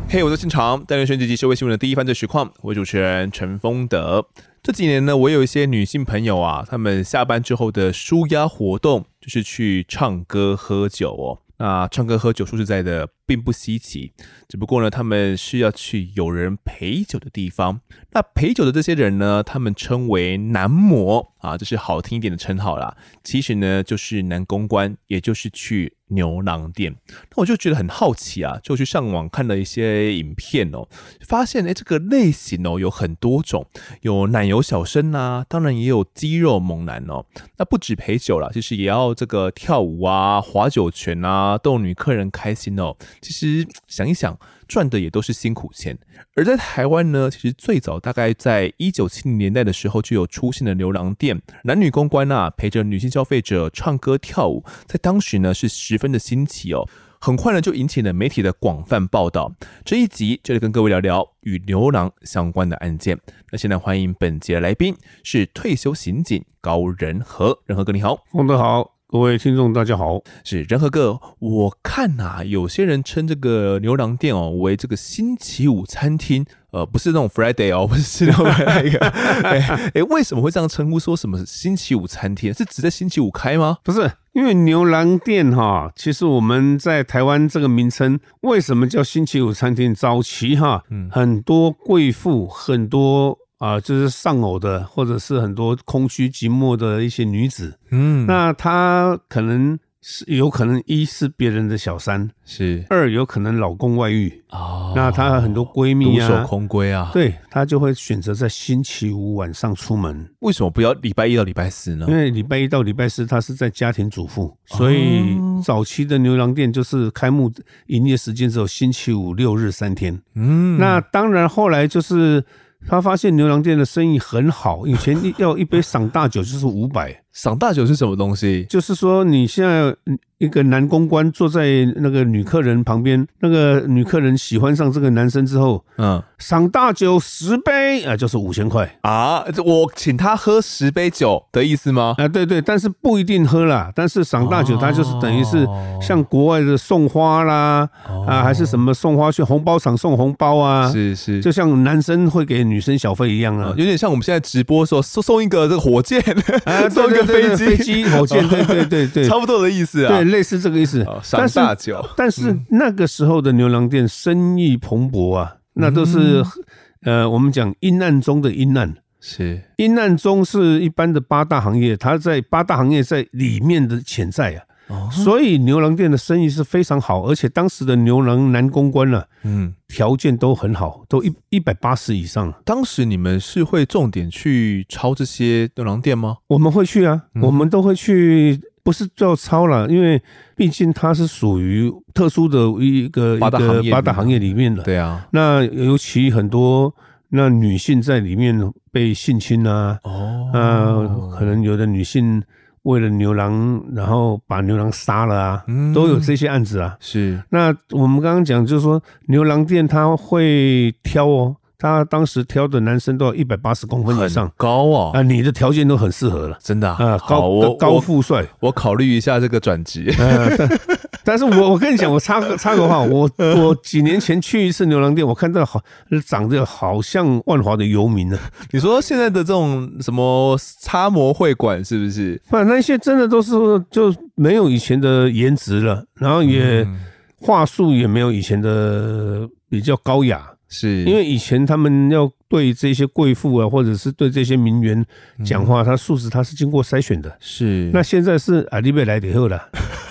嘿，我在现场，带人选几集社会新闻的第一犯罪实况，我是主持人陈丰德。这几年呢，我有一些女性朋友啊，她们下班之后的抒压活动就是去唱歌喝酒哦。那唱歌喝酒说实在的并不稀奇，只不过呢他们是要去有人陪酒的地方。那陪酒的这些人呢，他们称为男模啊，这是好听一点的称号啦。其实呢就是男公关，也就是去牛郎店。那我就觉得很好奇啊，就去上网看了一些影片哦，发现这个类型哦有很多种，有奶油小生啊，当然也有肌肉猛男哦。那不止陪酒啦，其实也要这个跳舞啊、划酒拳啊，逗女客人开心哦。其实想一想，赚的也都是辛苦钱。而在台湾呢，其实最早大概在1970年代的时候就有出现了牛郎店，男女公关啊陪着女性消费者唱歌跳舞，在当时呢是十分的新奇哦。很快呢就引起了媒体的广泛报道。这一集就来跟各位聊聊与牛郎相关的案件。那现在欢迎本节的来宾是退休刑警高仁和。仁和哥你好。 丰德好，各位听众大家好。 是仁和哥，我看啊有些人称这个牛郎店哦为这个星期五餐厅，不是那种 Friday 哦，不是那种那个为什么会这样称呼？说什么星期五餐厅是只在星期五开吗？ 不是，因为牛郎店哈，其实我们在台湾这个名称为什么叫星期五餐厅？早期哈，很多贵妇，很多就是丧偶的，或者是很多空虚寂寞的一些女子，那她可能是有可能一是别人的小三， 是二有可能老公外遇那她很多闺蜜啊， 独守空闺啊， 对，她就会选择在星期五晚上出门。 为什么不要礼拜一到礼拜四呢？ 因为礼拜一到礼拜四她是在家庭主妇，所以早期的牛郎店就是开幕营业时间只有星期五、六日3天。那当然后来就是他发现牛郎店的生意很好，以前要一杯赏大酒就是500。 赏大酒是什么东西？ 就是说你现在一个男公关坐在那个女客人旁边，那个女客人喜欢上这个男生之后，赏大酒10杯就是5000块啊！我请他喝10杯酒的意思吗？ 对对，但是不一定喝啦。但是赏大酒，它就是等于是像国外的送花啦，还是什么送花去红包场送红包啊， 是， 就像男生会给女生小费一样啊， 有点像我们现在直播的时候送一个这个火箭，送一个飞机、 火箭，对， 差不多的意思啊， 对，类似这个意思。 赏大酒， 但是那个时候的牛郎店生意蓬勃啊，那都是我们讲阴暗中的阴暗。 是阴暗中是一般的8大行业，它在8大行业在里面的潜在啊。所以牛郎店的生意是非常好，而且当时的牛郎男公关条件都很好，都180以上。 当时你们是会重点去抄这些牛郎店吗？ 我们会去啊，我们都会去，不是叫抄啦，因为毕竟它是属于特殊的一个八大行业里面的。 对啊， 那尤其很多那女性在里面被性侵啊，可能有的女性为了牛郎，然后把牛郎杀了啊，都有这些案子啊。 是。 那我们刚刚讲就是说，牛郎店他会挑哦，他当时挑的男生都要180公分以上， 很高你的条件都很适合了， 真的高富帅。 我考虑一下这个转职。 但是我跟你讲，我插个话，我几年前去一次牛郎店，我看到长得好像万华的游民呢。 你说现在的这种什么插模会馆是不是？ 那些真的都是就没有以前的颜值了，然后也话术也没有以前的比较高雅。 是因为以前他们要对这些贵妇啊，或者是对这些名媛讲话，他素质他是经过筛选的。 是， 那现在是你别来以后了，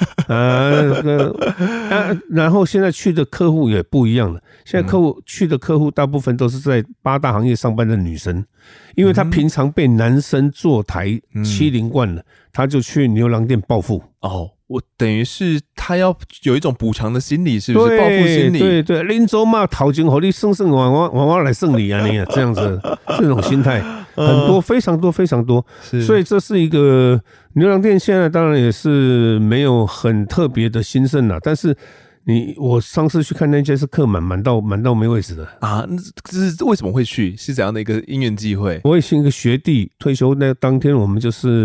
然后现在去的客户也不一样了。现在去的客户大部分都是在8大行业上班的女生，因为她平常被男生坐台欺凌惯了，她就去牛郎店报复。 我等于是他要有一种补偿的心理，是不是？报复心理。 对，林州嘛，讨钱给你胜往来胜你啊，你这样子这种心态很多，非常多，非常多。所以这是一个牛郎店，现在当然也是没有很特别的兴盛了，但是我上次去看那间是客满到没位置的啊！这是为什么会去？是怎样的一个因缘际会？ 我也是一个学弟退休那当天，我们就是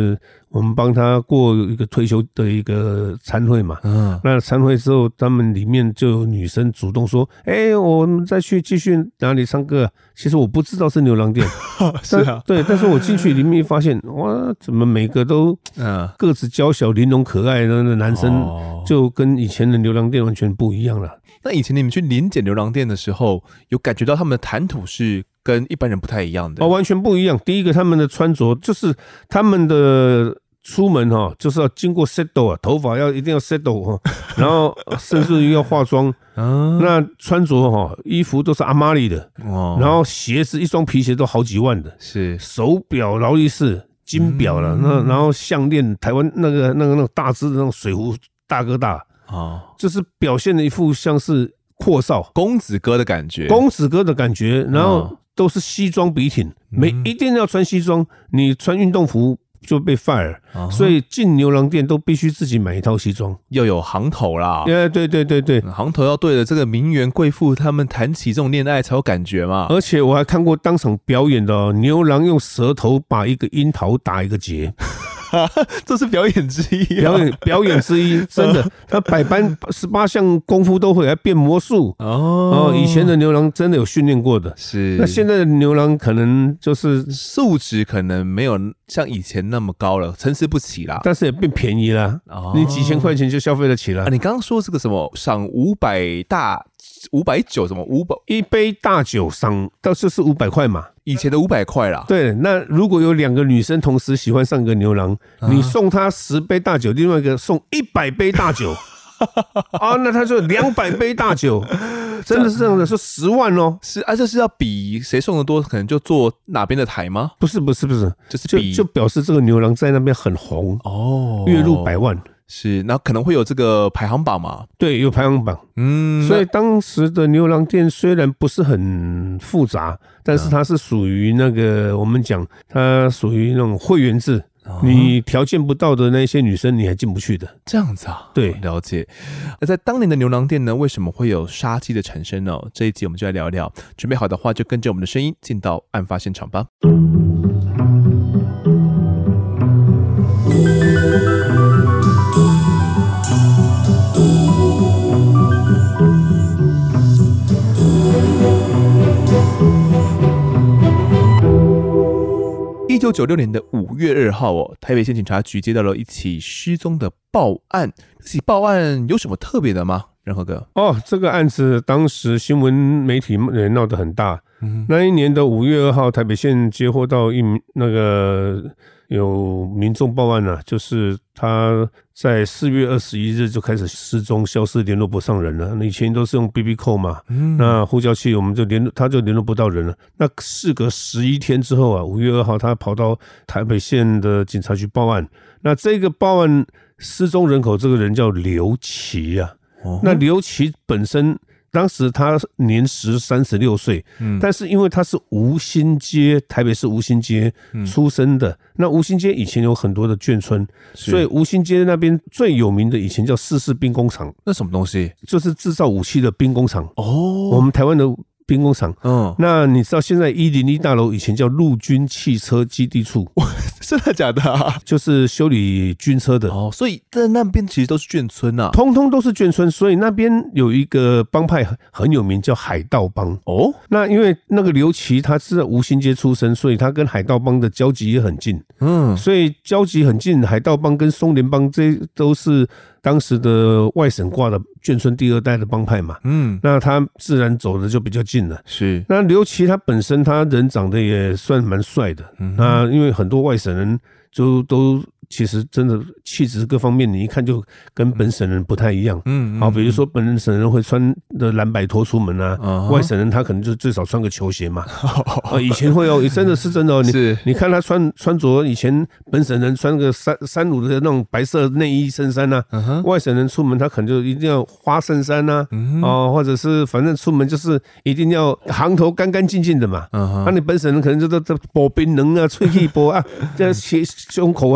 我们帮他过一个退休的一个餐会嘛。那餐会之后，他们里面就有女生主动说：“我们再去继续哪里唱歌。”其实我不知道是牛郎店， 是啊， 对，但是我进去里面发现，哇，怎么每个都个子娇小、玲珑可爱的男生，就跟以前的牛郎店完全不一样了。 那以前你们去临检牛郎店的时候，有感觉到他们的谈吐是跟一般人不太一样的？ 完全不一样。第一个，他们的穿着就是他们的出门就是要经过 settle 头发一定要 settle 然后甚至于要化妆。那穿着衣服都是阿玛尼的，然后鞋子一双皮鞋都好几万的， 是手表劳力士金表了，然后项链台湾那个大只的那种水壶大哥大。就是表现的一副像是阔少公子哥的感觉， 然后都是西装笔挺，一定要穿西装，你穿运动服就被 fire，所以进牛郎店都必须自己买一套西装， 要有行头啦。 对， 行头要对的，这个名媛贵妇他们谈起这种恋爱才有感觉嘛。 而且我还看过当场表演的牛郎用舌头把一个樱桃打一个结。 这是表演之一， 表演之一，真的，他百般18项功夫都会，还变魔术。以前的牛郎真的有训练过的， 是。 那现在的牛郎可能就是素质可能没有像以前那么高了，参差不齐啦。 但是也变便宜啦，你几千块钱就消费得起了。 你刚刚说这个什么赏500酒什么500 一杯大酒赏，到就是500块嘛。 以前的500块啦。 对，那如果有2个女生同时喜欢上个牛郎，你送她10杯大酒，另外一个送100杯大酒，那他就200杯大酒，真的是这样的，说10万哦。 是这是要比谁送的多，可能就坐哪边的台吗？ 不是，就表示这个牛郎在那边很红月入100万。 是，那可能会有这个排行榜嘛？ 对，有排行榜。所以当时的牛郎店虽然不是很复杂，但是它是属于那个我们讲，它属于那种会员制，你条件不到的那些女生你还进不去的。 这样子啊？ 对， 了解。那在当年的牛郎店呢，为什么会有杀机的产生呢？这一集我们就来聊一聊。准备好的话，就跟着我们的声音进到案发现场吧。1996年的5月2号台北县警察局接到了一起失踪的报案。这起报案有什么特别的吗？仁和哥？ 这个案子当时新闻媒体也闹得很大。那一年的5月2号，台北县接获到有民众报案啊，就是他在4月21日就开始失踪消失，联络不上人了。以前都是用 BB 扣嘛，那呼叫器我们他就联络不到人了。那事隔11天之后啊，5月2号他跑到台北县的警察局报案。那这个报案失踪人口这个人叫刘琦啊。那刘琦本身当时他年时36岁，但是因为他是台北市吴兴街出生的，那吴兴街以前有很多的眷村，所以吴兴街那边最有名的以前叫四式兵工厂。 那什么东西？ 就是制造武器的兵工厂。我们台湾的兵工厂。那你知道现在101大楼以前叫陆军汽车基地处？ 真的假的啊？ 就是修理军车的。 所以在那边其实都是眷村啊， 通通都是眷村。所以那边有一个帮派很有名，叫海盗帮。那因为那个刘琦他是在吴兴街出生，所以他跟海盗帮的交集也很近。所以交集很近，海盗帮跟松联帮这都是当时的外省挂的眷村第2代的帮派嘛。那他自然走的就比较近了。 是。 那刘琦他本身他人长得也算蛮帅的。那因为很多外省人就都其实真的气质各方面，你一看就跟本省人不太一样。好，比如说本省人会穿的蓝白拖出门啊，外省人他可能就最少穿个球鞋嘛。以前会真的是真的你看他穿着，以前本省人穿个三鲁的那种白色内衣衬衫啊，外省人出门他可能就一定要花衬衫啊，或者是反正出门就是一定要行头干干净净的嘛。那你本省人可能就都薄冰能啊，吹气波啊，这胸口啊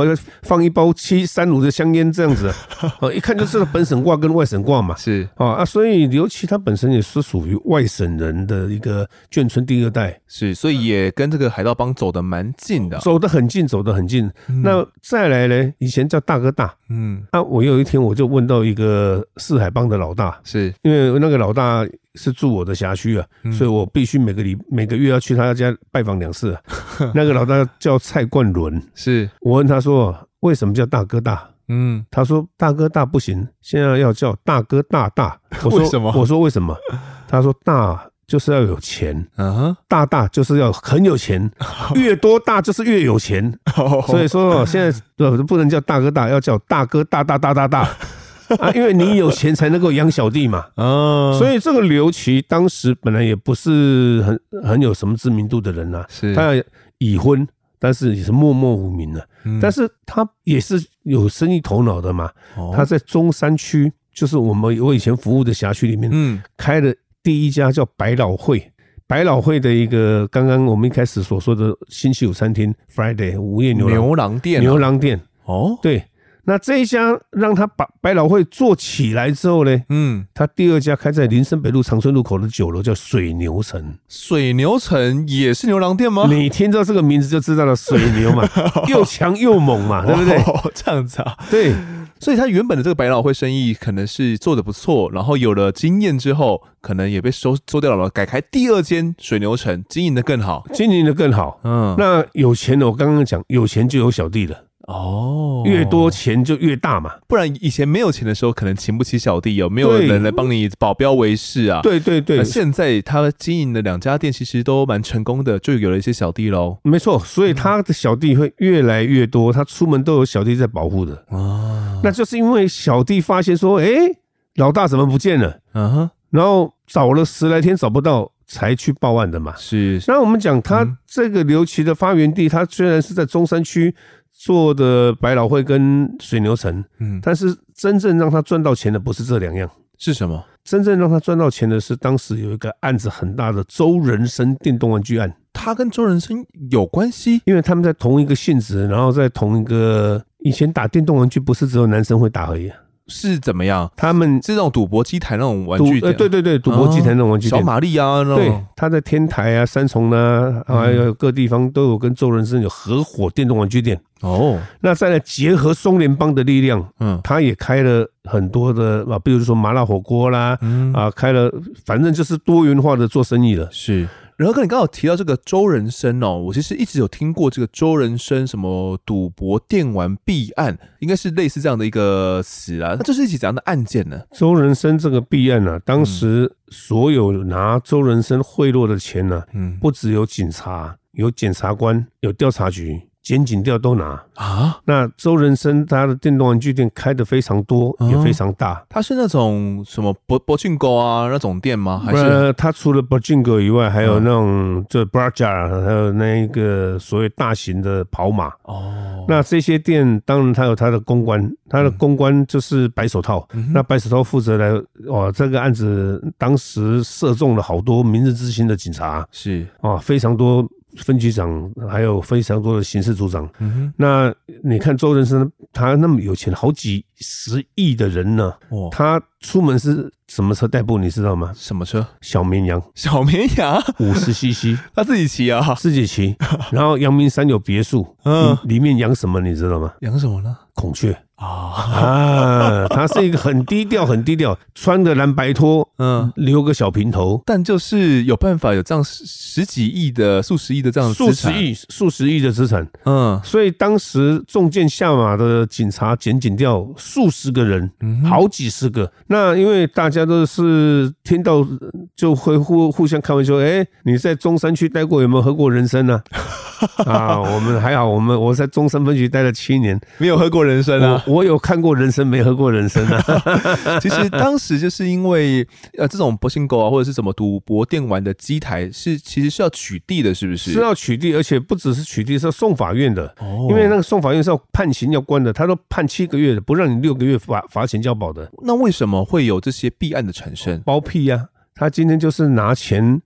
放一包3炉的香烟这样子，一看就知道本省挂跟外省挂嘛。 是所以刘琦他本身也是属于外省人的一个眷村第2代， 是，所以也跟这个海盗帮走得蛮近的， 走得很近。那再来呢，以前叫大哥大，我有一天我就问到一个四海帮的老大， 是因为那个老大是住我的辖区啊，所以我必须每个月要去他家拜访2次。那个老大叫蔡冠伦，是我问他说为什么叫大哥大？他说大哥大不行，现在要叫大哥大大。 为什么？ 我说为什么？他说大就是要有钱，大大就是要很有钱，越多大就是越有钱。所以说现在不能叫大哥大，要叫大哥大大大大大。因为你有钱才能够养小弟嘛。所以这个刘琦当时本来也不是很有什么知名度的人啊，他已婚，但是也是默默无名的。但是他也是有生意头脑的嘛。他在中山区，就是我以前服务的辖区里面，开了第一家叫百老汇。百老汇的一个刚刚我们一开始所说的星期五餐厅 Friday 午夜牛郎店。对。那这一家让他把百老汇做起来之后呢，他第2家开在林森北路长春路口的酒楼叫水牛城。 水牛城也是牛郎店吗？ 你听到这个名字就知道了，水牛嘛，又强又猛嘛，对不对？ 这样子啊， 对。 所以他原本的这个百老汇生意可能是做得不错，然后有了经验之后，可能也被收掉了，改开第2间水牛城，经营得更好。那有钱的，我刚刚讲，有钱就有小弟了。越多钱就越大嘛，不然以前没有钱的时候，可能请不起小弟，有没有人来帮你保镖为事啊？ 对。 现在他经营的2家店其实都蛮成功的，就有了一些小弟咯。 没错，所以他的小弟会越来越多，他出门都有小弟在保护的。那就是因为小弟发现说，老大怎么不见了？然后找了10来天找不到，才去报案的嘛。是。那我们讲他这个刘琦的发源地，他虽然是在中山区做的百老汇跟水牛城，但是真正让他赚到钱的不是这2样。 是什么？ 真正让他赚到钱的是当时有一个案子很大的周人生电动玩具案。 他跟周人生有关系？ 因为他们在同一个性质，然后在同一个，以前打电动玩具不是只有男生会打而已。 是怎么样？ 他们是那种赌博机台那种玩具店， 对，赌博机台那种玩具店， 小玛丽啊，那种。 对，他在天台啊、三重啊，还有各地方都有跟周人生有合伙电动玩具店。那再来结合松联帮的力量，他也开了很多的比如说麻辣火锅啦，开了，反正就是多元化的做生意了。 是。然后跟你刚好提到这个周人生我其实一直有听过这个周人生什么赌博电玩弊案，应该是类似这样的一个词啊。那这是一起怎样的案件呢？ 周人生这个弊案啊，当时所有拿周人生贿赂的钱呢，不只有警察，有检察官，有调查局。检警调都拿啊。那周人生他的电动玩具店开得非常多，也非常大。 他是那种什么博进狗啊那种店吗？还是他除了博进狗以外，还有那种就 Braja， 还有那一个所谓大型的跑马。那这些店当然他有他的公关，他的公关就是白手套。那白手套负责来这个案子当时射中了好多明日之星的警察，是非常多。分局长还有非常多的刑事组长。那你看周人生他那么有钱，好几10亿的人呢，他出门是什么车代步你知道吗？ 什么车？ 小绵羊。 小绵羊 50cc 他自己骑啊？ 自己骑。然后阳明山有别墅，里面养什么你知道吗？ 养什么呢？ 孔雀。他是一个很低调，穿的蓝白拖，留个小平头， 但就是有办法有这样十几亿的、数十亿的这样的资产， 数十亿的资产，所以当时中箭下马的警察检警调数十个人，好几十个。那因为大家都是听到就会互相开玩笑，你在中山区待过，有没有喝过人参呢？我们还好，我在中山分局待了7年， 没有喝过人参啊。 我有看过人参，没喝过人参啊。 其实当时就是因为这种博兴狗啊，或者是什么赌博电玩的机台其实是要取缔的，是不是？ 是要取缔，而且不只是取缔，是要送法院的。因为那个送法院是要判刑要关的，他都判7个月的，不让你6个月罚钱交保的。 那为什么会有这些弊案的产生？ 包庇啊！他今天就是拿钱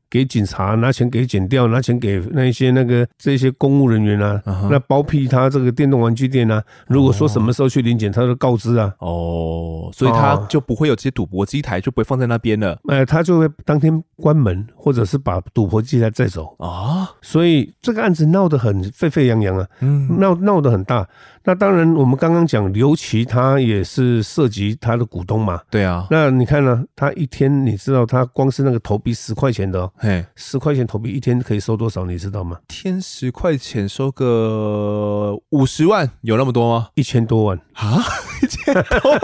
给警察，拿钱给检调，拿钱给那些这些公务人员啊，那包庇他这个电动玩具店啊，如果说什么时候去临检，他都告知啊。 所以他就不会有这些赌博机台，就不会放在那边了。 他就会当天关门，或者是把赌博机台带走啊。所以这个案子闹得很沸沸扬扬啊，闹得很大。那当然，我们刚刚讲刘琦，他也是涉及他的股东嘛。 对啊。 那你看呢？他一天，你知道他光是那个投币10块钱的，10块钱投币一天可以收多少？你知道吗？ 天10块钱收个50万，有那么多吗 ？1000多万啊！1000多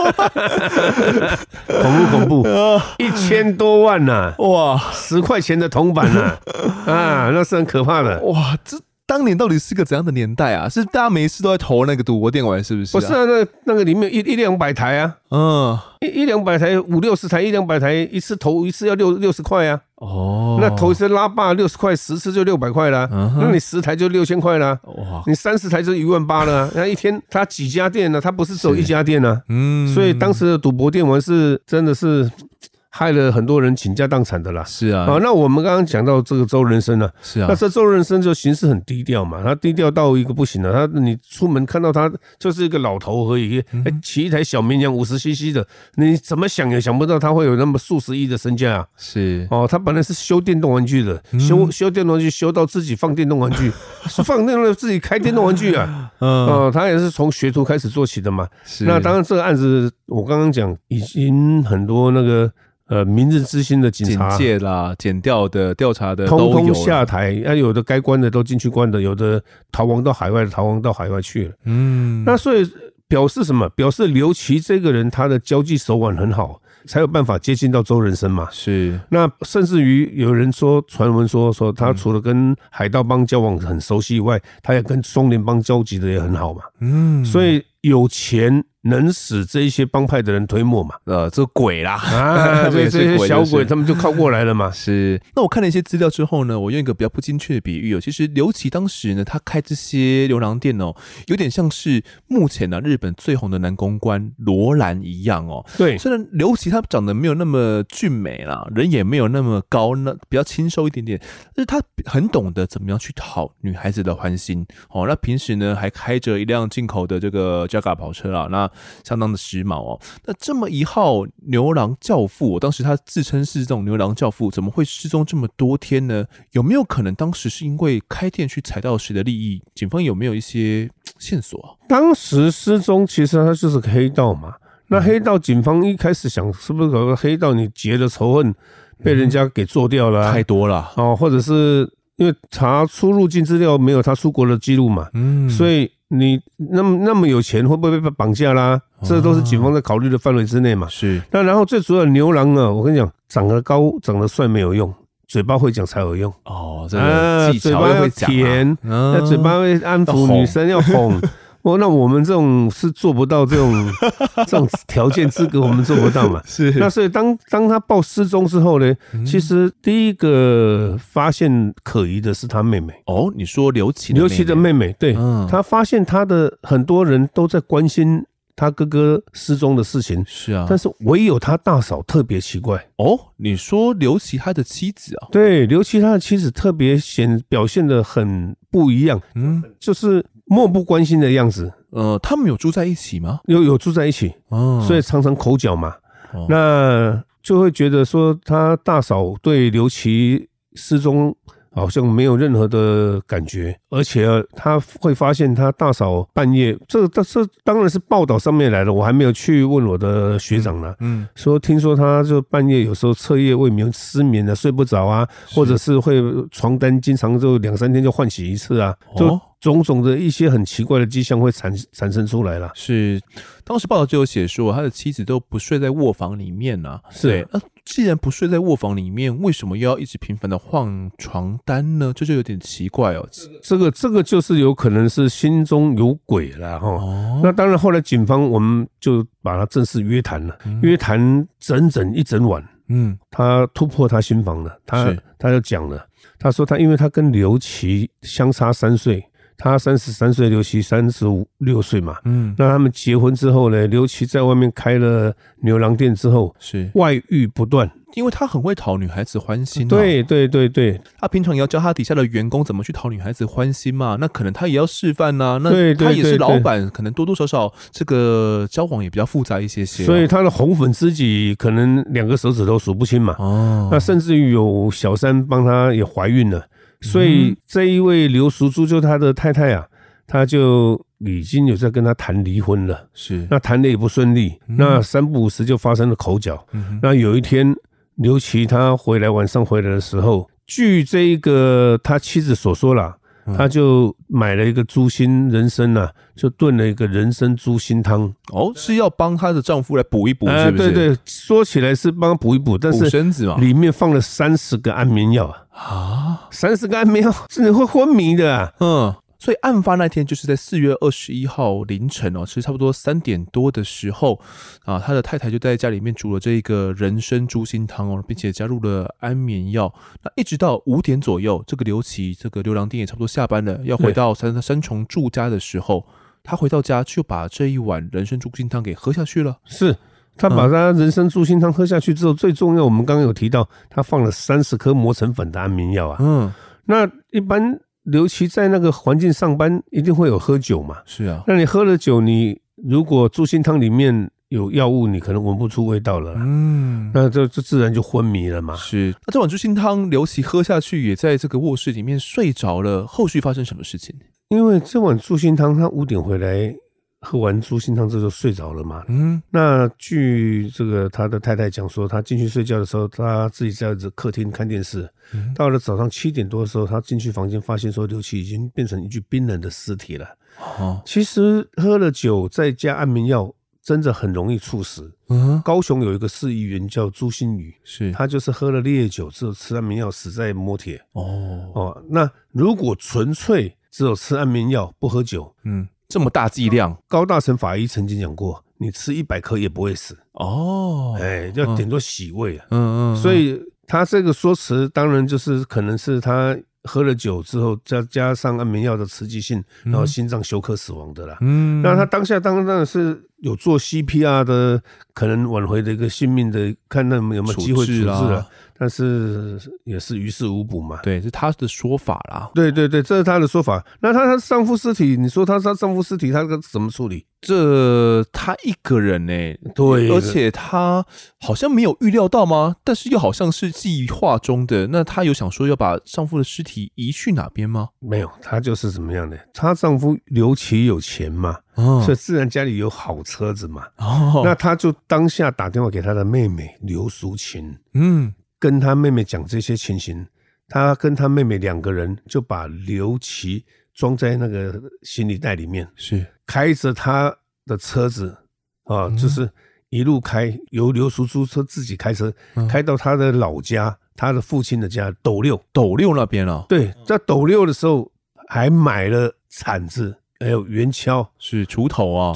万，恐怖！1000多万呐！哇，10块钱的铜板呐！啊，那是很可怕的。 哇，这当年到底是个怎样的年代啊？是大家没事都在投那个赌博电玩，是不是？ 不是啊，那个里面100-200台啊，100-200台，50-60台，100-200台，一次投一次要60块啊。那投一次拉霸60块，10次就600块啦。那你10台就6000块啦。你30台就18000了。那一天他几家店呢？他不是只有一家店啊。所以当时的赌博电玩是真的是害了很多人倾家荡产的啦。 是啊。 那我们刚刚讲到这个周人生啊， 是啊。 那这周人生就行事很低调嘛，他低调到一个不行了。你出门看到他就是一个老头而已，骑一台小绵羊50cc 的，你怎么想也想不到他会有那么数十亿的身价啊。 是。 他本来是修电动玩具的，修电动玩具修到自己放电动玩具，放那个自己开电动玩具啊。他也是从学徒开始做起的嘛。那当然这个案子我刚刚讲已经很多明日之星的警察、 警戒啦、检调的、调查的， 通通下台。有的该关的都进去关的，有的逃亡到海外去了。那所以表示什么？表示刘琦这个人他的交际手腕很好，才有办法接近到周人生嘛。 是。 那甚至于有人传闻说他除了跟海盗帮交往很熟悉以外，他也跟松联帮交集的也很好嘛。所以有钱能使这一些帮派的人推磨嘛？ 这鬼啦这些小鬼他们就靠过来了嘛。 是。那我看了一些资料之后呢，我用一个比较不精确的比喻其实刘琦当时呢，他开这些牛郎店有点像是目前日本最红的男公关罗兰一样对。 虽然刘琦他长得没有那么俊美啦，人也没有那么高，那比较清瘦一点点，但是他很懂得怎么样去讨女孩子的欢心那平时呢还开着一辆进口的这个 Jaga 跑车啦，那相当的时髦那这么一号牛郎教父，当时他自称是这种牛郎教父，怎么会失踪这么多天呢？有没有可能当时是因为开店去踩到谁的利益？警方有没有一些线索当时失踪其实他就是个黑道嘛。那黑道警方一开始想是不是搞个黑道你结了仇恨被人家给做掉了太多了或者是因为查出入境资料没有他出国的记录嘛，所以你那么有钱会不会被绑架啦？这都是警方在考虑的范围之内嘛。 是。 那然后最主要的牛郎我跟你讲，长得高长得帅没有用，嘴巴会讲才有用这个技巧又会讲甜，那嘴巴会安抚女生要哄。那我们这种是做不到这种条件资格，我们做不到嘛。 是。 那所以当他报失踪之后呢，其实第一个发现可疑的是他妹妹。 你说刘琦的妹妹，对，他发现他的很多人都在关心他哥哥失踪的事情。 是啊。 但是唯有他大嫂特别奇怪。 你说刘琦他的妻子啊？ 对，刘琦他的妻子特别表现得很不一样。就是漠不关心的样子。 他们有住在一起吗？ 有住在一起。所以常常口角嘛。那就会觉得说他大嫂对刘琦失踪好像没有任何的感觉，而且他会发现他大嫂半夜，这当然是报道上面来的，我还没有去问我的学长啦。说听说他就半夜有时候彻夜未眠，失眠睡不着啊，或者是会床单经常就2-3天就换洗一次啊，就种种的一些很奇怪的迹象会产生出来了。 是。当时报道就有写说他的妻子都不睡在卧房里面啊。 是。 既然不睡在卧房里面，为什么又要一直频繁的换床单呢？这就有点奇怪这个就是有可能是心中有鬼了那当然后来警方我们就把他正式约谈了。约谈整一整晚。他突破他心防了。他就讲了，他说因为他跟刘琦相差3岁， 他33岁，刘琦36岁嘛。那他们结婚之后呢，刘琦在外面开了牛郎店之后， 是外遇不断。 因为他很会讨女孩子欢心、啊， 对， 他平常也要教他底下的员工怎么去讨女孩子欢心嘛，那可能他也要示范呐、那他也是老板，可能多多少少这个交往也比较复杂一些些、 所以他的红粉知己可能2个手指头数不清嘛。那甚至于有小三帮他也怀孕了，所以这一位刘淑珠就他的太太啊，他就已经有在跟他谈离婚了， 是那谈的也不顺利，那3不5时就发生了口角。那有一天刘琦他晚上回来的时候，据这个他妻子所说啦，他就买了一个猪心人参啊，就炖了一个人参猪心汤。 是要帮她的丈夫来补一补，是不是？ 对，说起来是帮他补一补，但是补身子嘛， 里面放了30个安眠药啊，30个安眠药真的会昏迷的啊。 所以案发那天就是在4月21号凌晨其实差不多3点多的时候啊，他的太太就在家里面煮了这个人参猪心汤并且加入了安眠药。那一直到5点左右，这个刘琦这个牛郎店也差不多下班了，要回到三重住家的时候，他回到家就把这一碗人参猪心汤给喝下去了。 是。他把他人参猪心汤喝下去之后，最重要，我们刚刚有提到，他放了30颗磨成粉的安眠药啊。那一般刘琦在那个环境上班，一定会有喝酒嘛？ 是啊。 那你喝了酒，你如果猪心汤里面有药物，你可能闻不出味道了啦。那这自然就昏迷了嘛。 是。那这碗猪心汤刘琦喝下去，也在这个卧室里面睡着了。后续发生什么事情？ 因为这碗猪心汤，他5点回来。喝完猪心汤之后就睡着了嘛。那据这个他的太太讲说，他进去睡觉的时候，他自己在客厅看电视。到了早上7点多的时候，他进去房间发现说，刘琦已经变成一具冰冷的尸体了。其实喝了酒再加安眠药，真的很容易猝死。高雄有一个市议员叫朱新宇，他就是喝了烈酒之后吃安眠药死在摩铁。那如果纯粹只有吃安眠药不喝酒， 这么大剂量， 高大成法医曾经讲过，你吃100颗也不会死。要顶多洗胃啊。所以他这个说辞当然就是可能是他喝了酒之后再加上安眠药的刺激性，然后心脏休克死亡的啦。那他当下当然是有做 CPR 的，可能挽回的一个性命的，看他有没有机会处置了。但是也是于事无补嘛。 对，是他的说法啦。 对，这是他的说法。那他丈夫尸体，你说他丈夫尸体他怎么处理？ 这他一个人对，而且他好像没有预料到吗？但是又好像是计划中的。那他有想说要把丈夫的尸体移去哪边吗？ 没有，他就是怎么样的？她丈夫刘琦有钱嘛，所以自然家里有好车子嘛。那他就当下打电话给他的妹妹刘淑琴，跟他妹妹讲这些情形。他跟他妹妹2个人就把刘琦装在那个行李袋里面， 是开着他的车子就是一路开，由刘淑珠自己开车，开到他的老家，他的父亲的家斗六那边啊。 对，在斗六的时候还买了铲子，还有圆锹， 是锄头啊，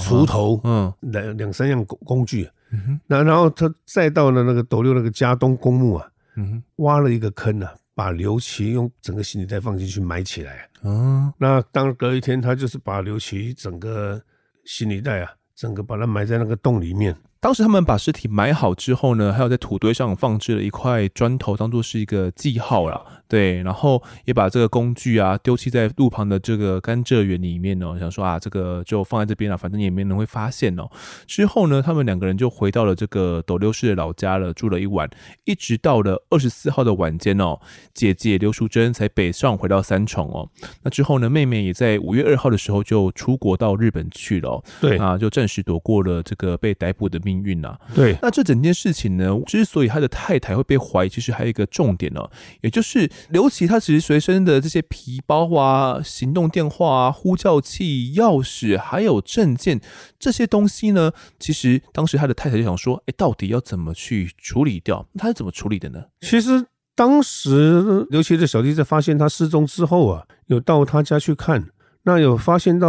2-3样工具。然后他再到了那个斗六那个嘉东公墓啊，挖了一个坑啊，把刘琦用整个行李袋放进去埋起来。那当隔一天，他就是把刘琦整个行李袋啊，整个把它埋在那个洞里面。 当时他们把尸体埋好之后呢，还有在土堆上放置了一块砖头，当作是一个记号啦。对，然后也把这个工具啊丢弃在路旁的这个甘蔗园里面想说这个就放在这边反正也没人会发现之后呢，他们2个人就回到了这个斗六市的老家了，住了一晚，一直到了24号的晚间姐姐刘淑珍才北上回到三重那之后呢，妹妹也在5月2号的时候就出国到日本去了对就暂时躲过了这个被逮捕的命运对， 那这整件事情呢，之所以他的太太会被怀疑，其实还有一个重点也就是刘琦他其实随身的这些皮包啊、行动电话啊、呼叫器、钥匙还有证件这些东西呢，其实当时他的太太就想说，到底要怎么去处理掉？他是怎么处理的呢？ 其实当时刘琦的小弟在发现他失踪之后有到他家去看，那有发现到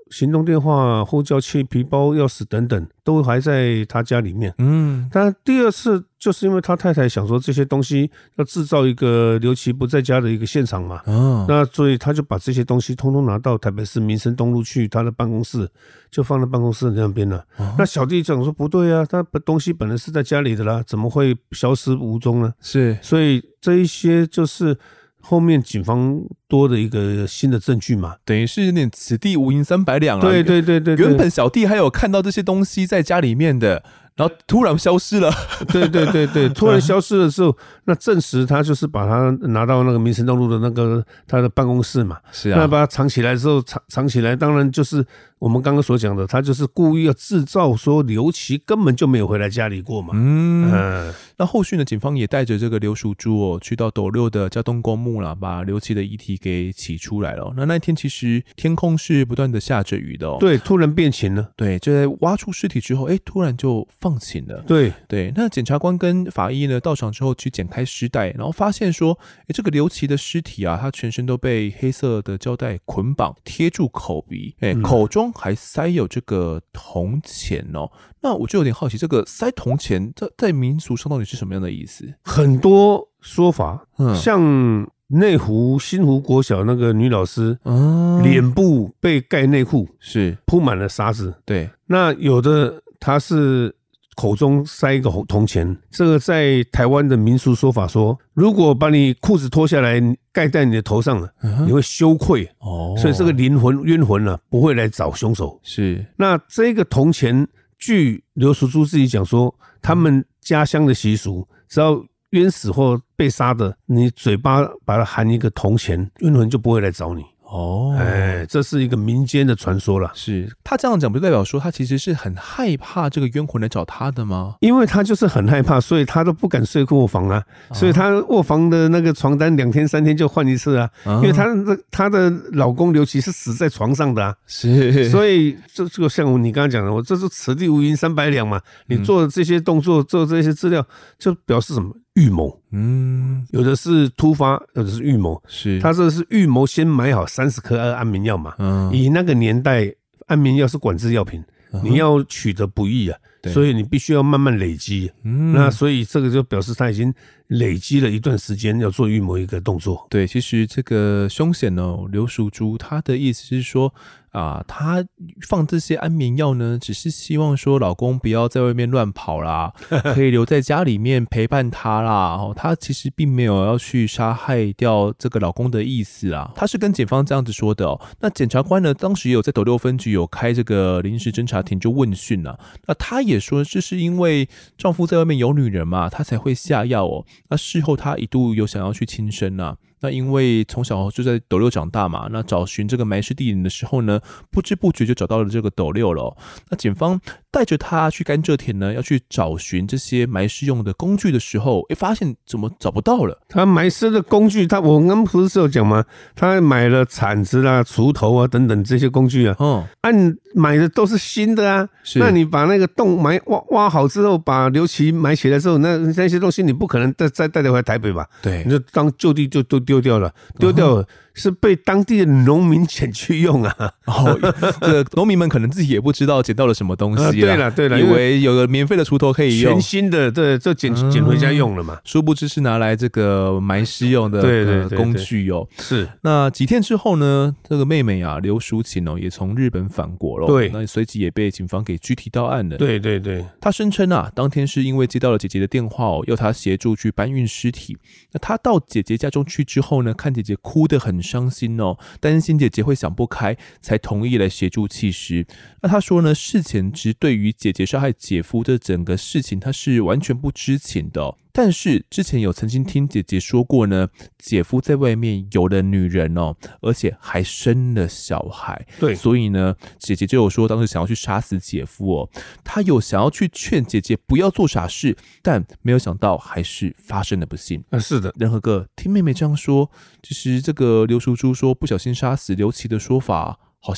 行动电话、后胶切皮包、钥匙等等都还在他家里面。但第二次就是因为他太太想说这些东西要制造一个刘琦不在家的一个现场嘛，那所以他就把这些东西通通拿到台北市民生东路去他的办公室，就放在办公室那边了。那小弟讲说不对啊，他东西本来是在家里的啦，怎么会消失无踪呢？ 是， 所以这一些就是后面警方多的一个新的证据嘛， 等于是有点此地无银300两了。 对对对对， 原本小弟还有看到这些东西在家里面的，然后突然消失了。 对对对对，突然消失的时候，那证实他就是把他拿到那个民生东路的那个他的办公室嘛。 是啊， 那把他藏起来之后，藏起来，当然就是我们刚刚所讲的，他就是故意要制造说刘琦根本就没有回来家里过嘛。 那后续呢，警方也带着这个刘淑珠去到斗六的交通公墓啦，把刘琦的遗体给起出来了。那天其实天空是不断的下着雨的对，突然变晴了。 对，就在挖出尸体之后，突然就放晴了。 对对，那检察官跟法医呢到场之后去剪开尸袋，然后发现说，这个刘琦的尸体啊，他全身都被黑色的胶带捆绑贴住口鼻，口中还塞有这个铜钱哦。那我就有点好奇，这个塞铜钱在民俗上到底是什么样的意思？ 很多说法，像内湖新湖国小那个女老师，脸部被盖内裤， 是铺满了沙子。 对， 那有的她是口中塞一个铜钱，这个在台湾的民俗说法说，如果把你裤子脱下来盖在你的头上了，你会羞愧所以这个灵魂冤魂啊不会来找凶手。 是， 那这个铜钱，据刘淑珠自己讲说，他们家乡的习俗，只要冤死或被杀的，你嘴巴把它含一个铜钱，冤魂就不会来找你。这是一个民间的传说了。 是他这样讲，不就代表说他其实是很害怕这个冤魂来找他的吗？ 因为他就是很害怕，所以他都不敢睡卧房啊。所以他卧房的那个床单2天3天就换一次啊。因为他的老公刘琦是死在床上的啊。 是， 所以这就像你刚刚讲的，我这是此地无银300两嘛。你做的这些动作，做这些资料，就表示什么？预谋。有的是突发，有的是预谋。 是， 他这是预谋，先买好30颗安眠药嘛。以那个年代，安眠药是管制药品，你要取得不易啊，所以你必须要慢慢累积。那所以这个就表示他已经累积了一段时间要做预谋一个动作。 对，其实这个凶险刘淑珠他的意思是说他放这些安眠药呢，只是希望说老公不要在外面乱跑啦，可以留在家里面陪伴他啦。他其实并没有要去杀害掉这个老公的意思啦，他是跟检方这样子说的那检察官呢，当时也有在斗六分局有开这个临时侦查庭就问讯啦。那他也说这是因为丈夫在外面有女人嘛，他才会下药那事后他一度有想要去轻生啊。那因为从小就在斗六长大嘛，那找寻这个埋尸地点的时候呢，不知不觉就找到了这个斗六了那检方带着他去甘蔗田呢，要去找寻这些埋尸用的工具的时候，发现怎么找不到了？ 他埋尸的工具，我刚不是有讲吗？他买了铲子啦、锄头啊等等这些工具啊，按买的都是新的啊。那你把那个洞挖好之后，把刘琦埋起来之后，那些东西你不可能再带回来台北吧？ 对， 你就当就地就都丢掉了，是被当地的农民捡去用啊。 这个农民们可能自己也不知道捡到了什么东西对了， 以为有个免费的锄头可以用， 全新的，对，就捡回家用了嘛。 殊不知是拿来这个埋尸用的工具是。 那几天之后呢，这个妹妹刘淑琴也从日本返国了。 对， 那随即也被警方给拘提到案了。 对， 她声称当天是因为接到了姐姐的电话要她协助去搬运尸体。那她到姐姐家中去之后呢，看姐姐哭得很伤心担心姐姐会想不开，才同意来协助弃尸。那她说呢，事前其实对于姐姐杀害姐夫这整个事情，她是完全不知情的但是之前有曾经听姐姐说过呢，姐夫在外面有了女人而且还生了小孩。 对， 所以呢，姐姐就有说当时想要去杀死姐夫她有想要去劝姐姐不要做傻事，但没有想到还是发生了不幸。 是的， 仁和哥听妹妹这样说，其实这个刘淑珠说不小心杀死刘琦的说法，好像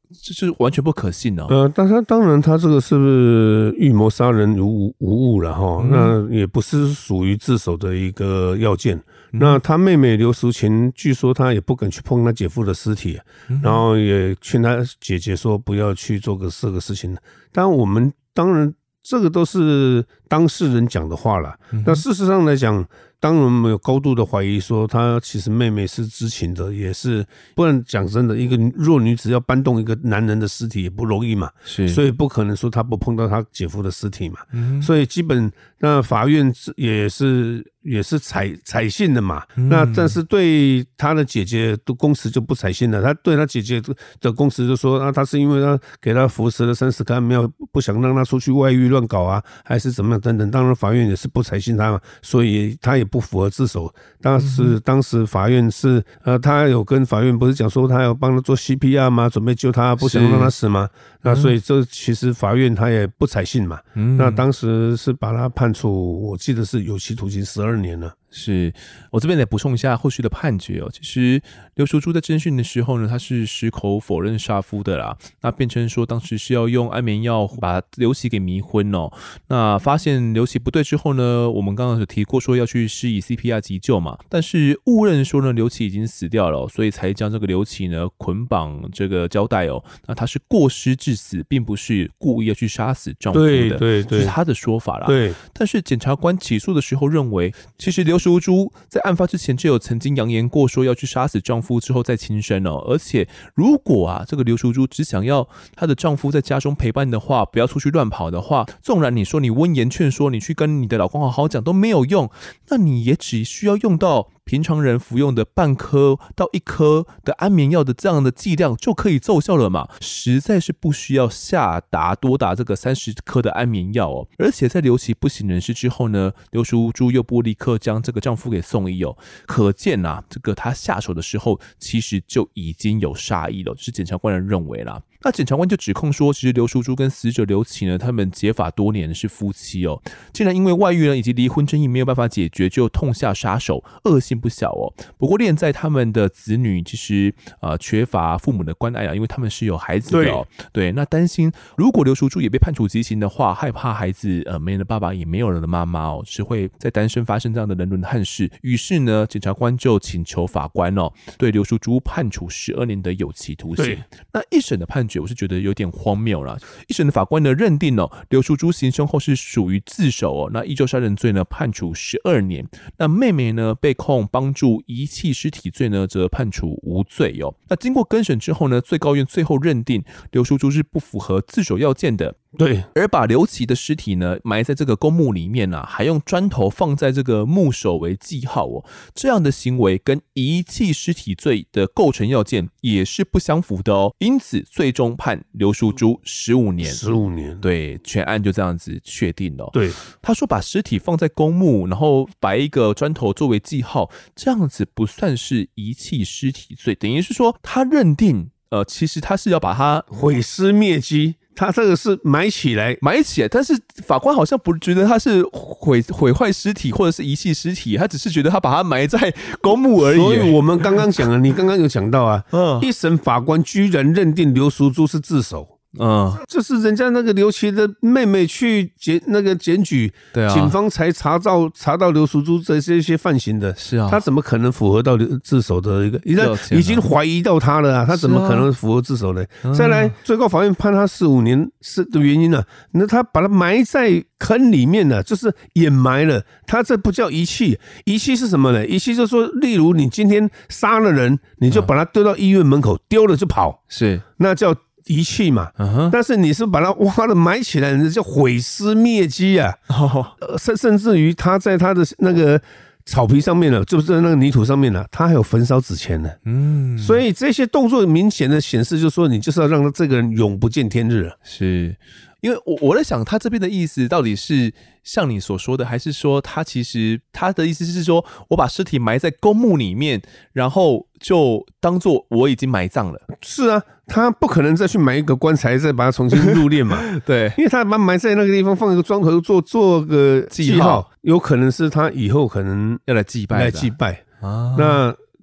这是完全不可信哦。 但他当然他这个是不是预谋杀人无误了哈？那也不是属于自首的一个要件。那他妹妹刘淑琴，据说他也不敢去碰他姐夫的尸体，然后也劝他姐姐说不要去做这个事情。但我们当然这个都是当事人讲的话啦。那事实上来讲，当然我们有高度的怀疑说她其实妹妹是知情的，也是不然讲真的，一个弱女子要搬动一个男人的尸体也不容易嘛，所以不可能说她不碰到她姐夫的尸体嘛。所以基本那法院也是采信的嘛。那但是对他的姐姐的供词就不采信了。他对他姐姐的供词就说他是因为他给他服食了30颗安眠药，不想让他出去外遇乱搞啊，还是怎么样等等。当然法院也是不采信他嘛，所以他也不符合自首。当时法院是他有跟法院不是讲说他要帮他做 CPR 吗？准备救他，不想让他死吗？那所以这其实法院他也不采信嘛。那当时是把他判处，我记得是有期徒刑12年了。 是我这边来补充一下后续的判决哦。其实刘淑珠在侦讯的时候呢，她是矢口否认杀夫的啦。那辩称说当时是要用安眠药把刘琦给迷昏哦。那发现刘琦不对之后呢，我们刚刚有提过说要去施以 CPR 急救嘛，但是误认说呢刘琦已经死掉了，所以才将这个刘琦呢捆绑这个胶带哦。那他是过失致死，并不是故意要去杀死丈夫的， 对， 这是他的说法啦。 对， 但是检察官起诉的时候认为，其实刘淑珠在案发之前就有曾经扬言过说要去杀死丈夫之后再轻生哦。而且如果这个刘淑珠只想要她的丈夫在家中陪伴的话，不要出去乱跑的话，纵然你说你温言劝说，你去跟你的老公好好讲都没有用，那你也只需要用到平常人服用的半颗到1颗的安眠药的这样的剂量就可以奏效了嘛，实在是不需要多打这个30颗的安眠药哦。而且在刘琦不省人事之后呢，刘淑珠又不立刻将这个丈夫给送医哦，可见这个她下手的时候其实就已经有杀意了，是检察官人认为啦。那检察官就指控说，其实刘淑珠跟死者刘琦呢，他们结法多年是夫妻哦，竟然因为外遇呢以及离婚争议没有办法解决，就痛下杀手，恶性不小哦。不过念在他们的子女其实缺乏父母的关爱因为他们是有孩子的哦。对，那担心如果刘淑珠也被判处极刑的话，害怕孩子没人的爸爸也没有人的妈妈哦，只会在单身发生这样的人伦憾事。于是呢，检察官就请求法官对刘淑珠判处12年的有期徒刑。那一审的判决我是觉得有点荒谬啦。一审的法官呢认定刘淑珠行凶后是属于自首那依旧杀人罪呢判处12年。那妹妹呢被控帮助遗弃尸体罪呢则判处无罪那经过更审之后呢，最高院最后认定刘淑珠是不符合自首要件的。 对， 而把刘琦的尸体呢埋在这个公墓里面还用砖头放在这个墓首为记号这样的行为跟遗弃尸体罪的构成要件也是不相符的因此最终判刘淑珠15年。 15年， 对，全案就这样子确定了。 对， 他说把尸体放在公墓，然后摆一个砖头作为记号，这样子不算是遗弃尸体罪，等于是说他认定其实他是要把它毁尸灭迹。他这个是埋起来， 但是法官好像不觉得他是毁坏尸体或者是遗弃尸体，他只是觉得他把它埋在公墓而已。 所以我们刚刚讲了，你刚刚有讲到一审法官居然认定刘淑珠是自首。这是人家那个刘琦的妹妹去检举，警方才查到刘淑珠这些犯行的， 是啊， 他怎么可能符合到自首的一个？已经怀疑到他了他怎么可能符合自首呢？再来，最高法院判他15年是的原因那他把他埋在坑里面就是掩埋了，他这不叫遗弃。遗弃是什么呢？遗弃就是说，例如你今天杀了人，你就把他丢到医院门口，丢了就跑， 是那叫遗弃嘛，但是你是把它挖了埋起来，那叫毁尸灭迹甚至于他在他的那个草皮上面就是那个泥土上面他还有焚烧纸钱呢。所以这些动作明显的显示，就是说你就是要让这个人永不见天日是因为我在想他这边的意思到底是像你所说的，还是说他其实他的意思是说我把尸体埋在公墓里面，然后就当作我已经埋葬了。 是啊，他不可能再去买一个棺材再把它重新入殓嘛。 对， 因为他把它埋在那个地方，放一个砖头做个记号，有可能是他以后可能要来祭拜那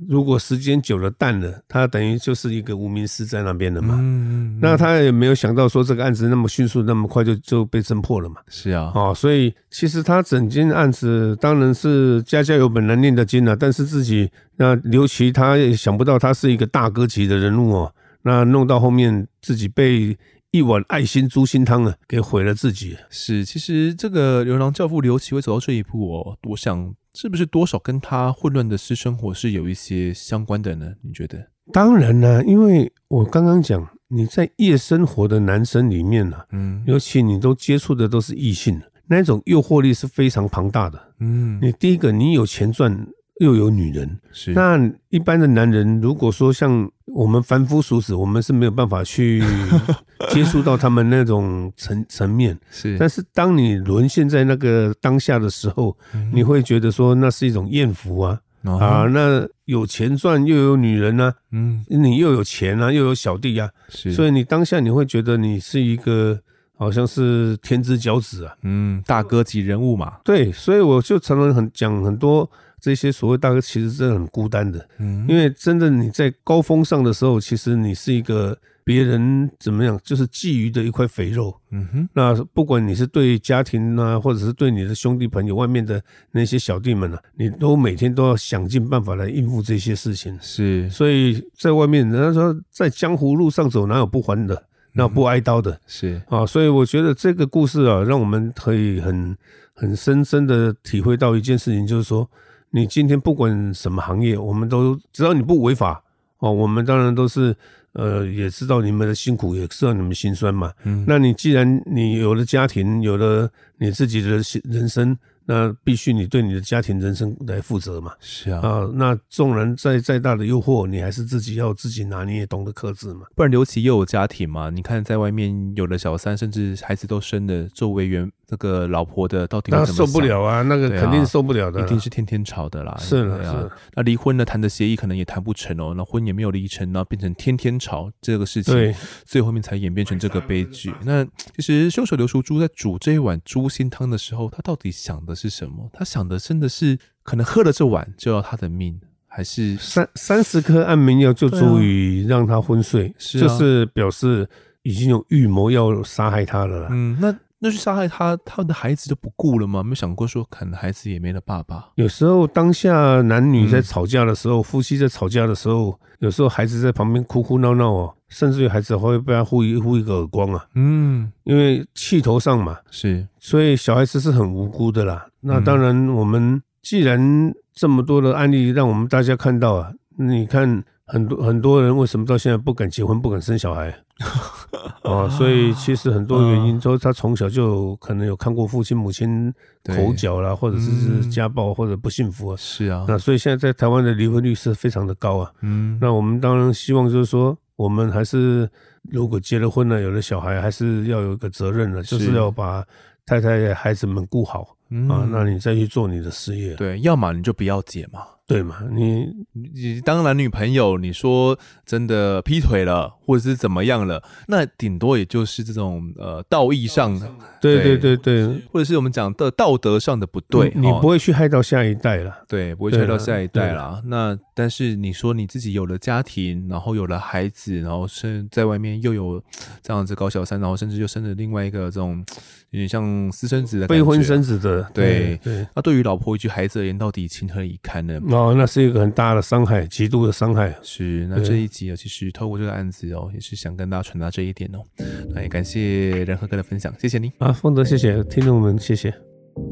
如果时间久了淡了，他等于就是一个无名尸在那边了嘛。那他也没有想到说这个案子那么迅速那么快就被侦破了嘛。 是啊， 所以其实他整件案子当然是家家有本难念的经啊，但是自己那刘琦他也想不到他是一个大哥级的人物那弄到后面自己被一碗爱心猪心汤给毁了自己。 是，其实这个流浪教父刘琦会走到这一步我想是不是多少跟他混乱的私生活是有一些相关的呢？你觉得？ 当然啦，因为我刚刚讲你在夜生活的男生里面尤其你都接触的都是异性，那种诱惑力是非常庞大的。你第一个你有钱赚又有女人， 是那一般的男人如果说像我们凡夫俗子，我们是没有办法去接触到他们那种层面。 是， 但是当你沦陷在那个当下的时候，你会觉得说那是一种艳福那有钱赚又有女人你又有钱又有小弟所以你当下你会觉得你是一个好像是天之骄子大哥级人物嘛。 对，所以我就常常讲很多这些所谓大哥其实真的很孤单的，因为真的你在高峰上的时候，其实你是一个别人怎么样就是觊觎的一块肥肉。那不管你是对家庭或者是对你的兄弟朋友外面的那些小弟们你都每天都要想尽办法来应付这些事情。 是， 所以在外面人家说在江湖路上走哪有不还的，哪有不挨刀的。 是所以我觉得这个故事让我们可以很深深的体会到一件事情，就是说你今天不管什么行业，我们都只要你不违法我们当然都是也知道你们的辛苦，也知道你们辛酸嘛。那你既然你有了家庭，有了你自己的人生，那必须你对你的家庭人生来负责嘛。 是啊， 那纵然再大的诱惑，你还是自己要自己拿捏，懂得克制嘛。 不然刘琦又有家庭嘛？你看在外面有了小三，甚至孩子都生了，作为那个老婆的到底会怎么想？ 那受不了那个肯定受不了的， 一定是天天吵的啦。 是的， 那离婚呢，谈的协议可能也谈不成那婚也没有离成，然后变成天天吵这个事情， 对， 最后面才演变成这个悲剧。那其实凶手刘淑珠在煮这一碗猪心汤的时候，他到底想的是什么？他想的真的是可能喝了这碗就要他的命，还是 30颗安眠药就足以让他昏睡？就是表示已经有预谋要杀害他了啦。 那去杀害他的孩子就不顾了吗？没有想过说可能孩子也没了爸爸。 有时候当下男女在吵架的时候，夫妻在吵架的时候，有时候孩子在旁边哭哭闹闹甚至于孩子会被他呼一个耳光因为气头上嘛。 是， 所以小孩子是很无辜的啦。那当然我们既然这么多的案例让我们大家看到你看很多人为什么到现在不敢结婚不敢生小孩所以其实很多原因都他从小就可能有看过父亲母亲口角啦，或者是家暴或者不幸福是啊， 那所以现在在台湾的离婚率是非常的高那我们当然希望就是说我们还是如果结了婚了有了小孩还是要有一个责任了，就是要把太太孩子们顾好那你再去做你的事业。 对，要么你就不要结嘛。 对嘛，你当男女朋友，你说真的劈腿了，或者是怎么样了，那顶多也就是这种道义上的， 对， 或者是我们讲的道德上的不对， 你不会去害到下一代啦。 对，不会去害到下一代啦。那但是你说你自己有了家庭，然后有了孩子，然后在外面又有这样子高小三，然后甚至又生了另外一个这种有点像私生子的感觉， 非婚生子的， 对。那对于老婆以及孩子而言，到底情何以堪呢？ 那是一个很大的伤害，极度的伤害。 是，那这一集其实透过这个案子也是想跟大家传达这一点那也感谢仁和哥的分享，谢谢你丰德，谢谢听众们，谢谢。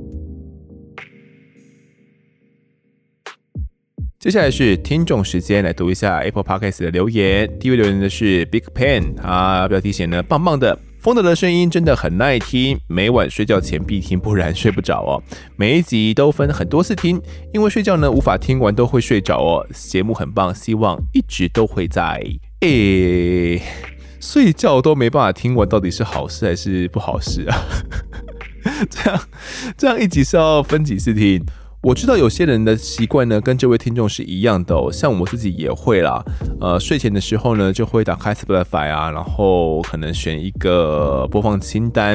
接下来是听众时间，来读一下 Apple Podcast 的留言。第一位留言的是 Big Pen， 他标题写呢，棒棒的。丰德的声音真的很耐听，每晚睡觉前必听，不然睡不着每一集都分很多次听，因为睡觉呢无法听完都会睡着节目很棒，希望一直都会在。睡觉都没办法听完，到底是好事还是不好事啊？这样一集是要分几次听？我知道有些人的习惯呢，跟这位听众是一样的像我自己也会啦。睡前的时候呢，就会打开 Spotify然后可能选一个播放清单，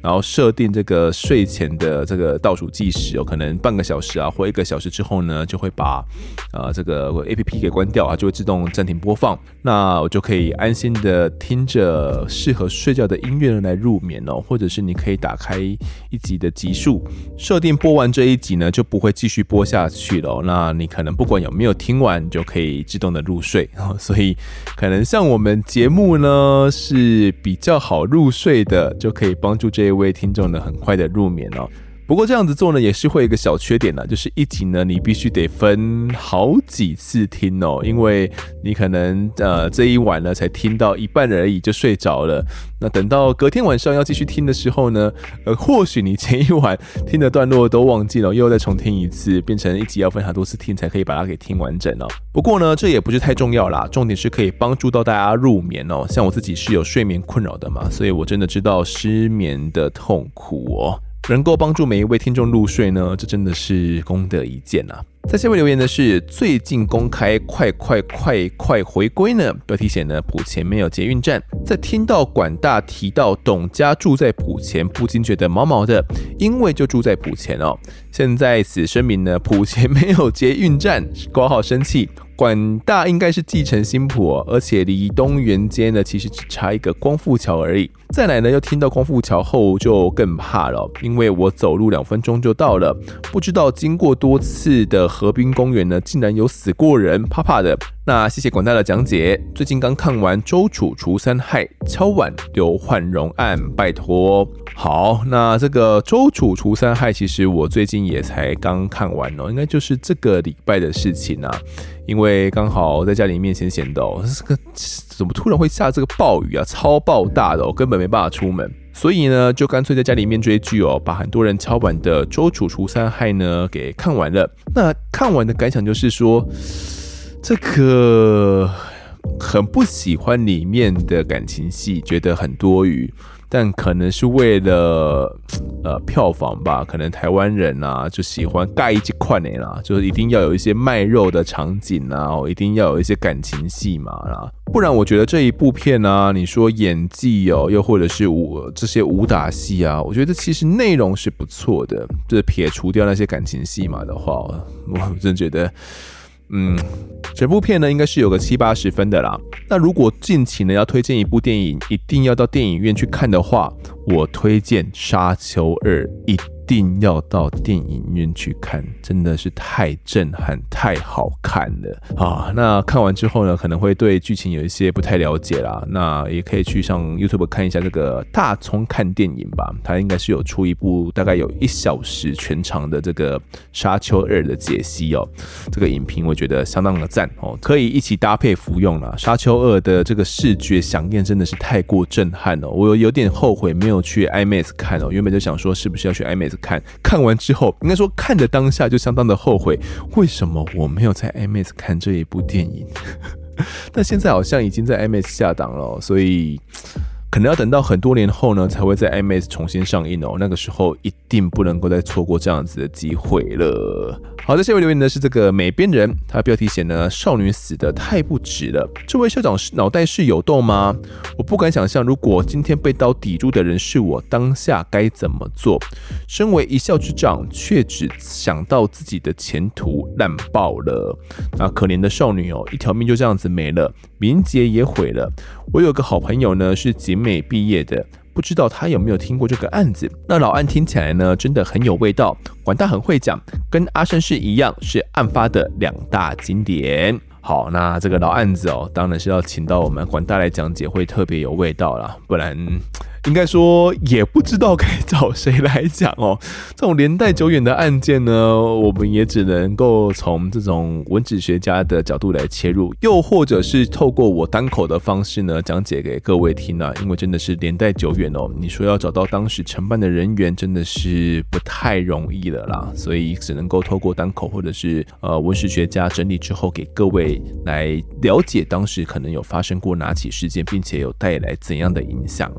然后设定这个睡前的这个倒数计时可能半个小时啊或1个小时之后呢，就会把这个 APP 给关掉，它就会自动暂停播放。那我就可以安心的听着适合睡觉的音乐来入眠或者是你可以打开一集的集数，设定播完这一集呢就不会继续播下去了。那你可能不管有没有听完，就可以自动的入睡。所以可能像我们节目呢是比较好入睡的，就可以帮助这一位听众呢很快的入眠。不过这样子做呢，也是会有一个小缺点啦，就是一集呢，你必须得分好几次听因为你可能这一晚呢才听到一半而已就睡着了，那等到隔天晚上要继续听的时候呢，或许你前一晚听的段落都忘记了，又再重听一次，变成一集要分很多次听才可以把它给听完整不过呢，这也不是太重要啦，重点是可以帮助到大家入眠像我自己是有睡眠困扰的嘛，所以我真的知道失眠的痛苦能够帮助每一位听众入睡呢，这真的是功德一件啊。在下面留言的是最近公开快回归呢，标题写呢埔前没有捷运站，在听到管大提到董家住在埔前，不禁觉得毛毛的，因为就住在埔前现在此声明呢，埔前没有捷运站，括号生气。管大应该是继承新埔而且离东园街呢其实只差一个光复桥而已。再来呢，又听到光复桥后就更怕了，因为我走路2分钟就到了，不知道经过多次的河滨公园呢，竟然有死过人，怕怕的。那谢谢管大的讲解，最近刚看完周楚除三害敲碗刘焕荣案，拜托。好，那这个周楚除三害其实我最近也才刚看完应该就是这个礼拜的事情啊，因为刚好在家里面闲闲的这个怎么突然会下这个暴雨啊，超爆大的根本没办法出门，所以呢就干脆在家里面追剧把很多人敲碗的周楚除三害呢给看完了。那看完的感想就是说，这个很不喜欢里面的感情戏，觉得很多余，但可能是为了票房吧，可能台湾人啊就喜欢盖一几块啦，就是一定要有一些卖肉的场景啊，一定要有一些感情戏嘛啦，不然我觉得这一部片啊，你说演技又或者是这些武打戏啊，我觉得其实内容是不错的，就是撇除掉那些感情戏嘛的话，我真的觉得整部片呢应该是有个70-80分的啦。那如果近期呢要推荐一部电影，一定要到电影院去看的话，我推荐《沙丘2》，一定要到电影院去看，真的是太震撼、太好看了那看完之后呢，可能会对剧情有一些不太了解啦，那也可以去上 YouTube 看一下这个大葱看电影吧，它应该是有出一部大概有1小时全长的这个《沙丘2》的解析这个影评我觉得相当的赞可以一起搭配服用啦。《沙丘2》的这个视觉响应真的是太过震撼我有点后悔没有去 IMAX 看原本就想说是不是要去 IMAX 看完之后，应该说看的当下就相当的后悔，为什么我没有在 IMAX 看这一部电影但现在好像已经在 IMAX 下档了，所以可能要等到很多年后呢才会在 IMAX 重新上映那个时候一定不能够再错过这样子的机会了。好，在下面留言的是这个美编人，他的标题写呢，少女死得太不值了，这位校长脑袋是有洞吗？我不敢想象如果今天被刀抵住的人是我，当下该怎么做。身为一校之长，却只想到自己的前途，烂爆了。那可怜的少女一条命就这样子没了，名节也毁了。我有个好朋友呢是景美毕业的，不知道他有没有听过这个案子。那老案听起来呢真的很有味道，管大很会讲，跟阿胜事一样是案发的2大经典。好，那这个老案子当然是要请到我们管大来讲解，会特别有味道啦，不然应该说也不知道该找谁来讲这种年代久远的案件呢，我们也只能够从这种文史学家的角度来切入，又或者是透过我单口的方式呢讲解给各位听因为真的是年代久远你说要找到当时承办的人员真的是不太容易了啦，所以只能够透过单口或者是文史学家整理之后给各位来了解当时可能有发生过哪起事件，并且有带来怎样的影响